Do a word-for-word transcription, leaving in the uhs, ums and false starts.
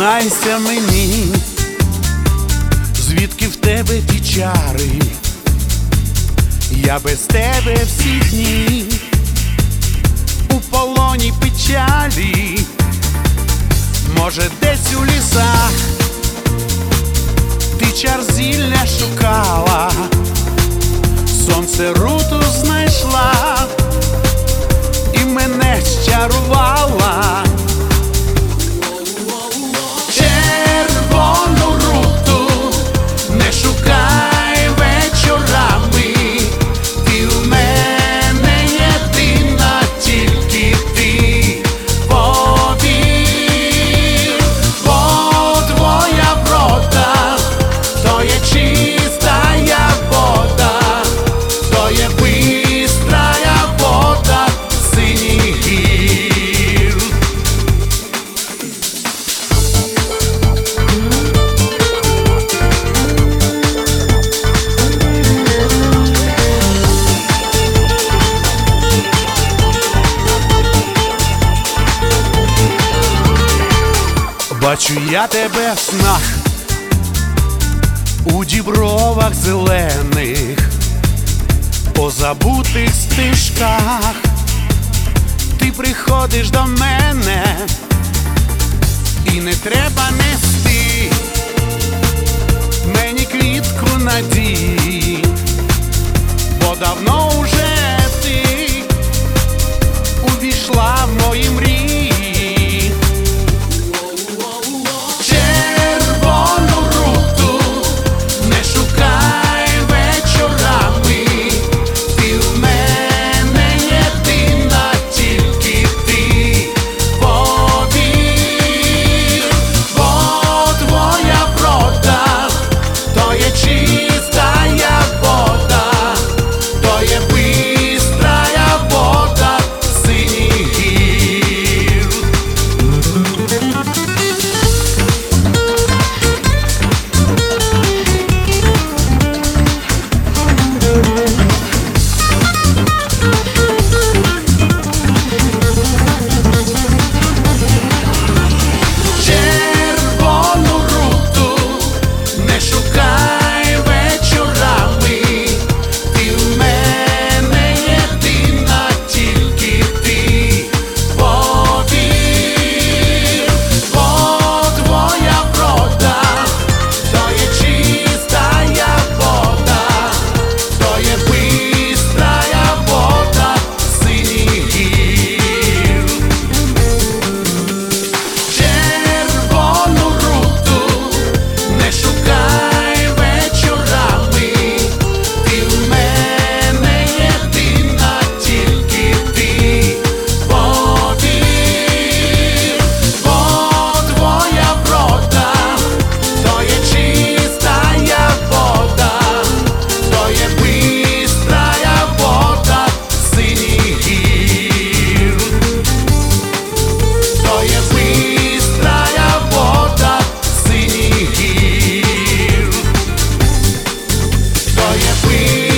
Зізнайся мені, звідки в тебе ті чари? Я без тебе всі дні у полоні печалі. Може, десь у лісах ти чар зілля шукала, сонце руту знайшла і мене щарувала. Червону руту не шукай вечорами, ти у мене єдина, тільки ти. Повір, бо твоя врода то є чистая вода, то є бистрая вода синіх гір. Бачу я тебе в снах, у дібровах зелених, по забутих стежках. Ти приходиш до мене, і не треба нести мені квітку надії, бо давно уже ти увійшла в мої мрії. We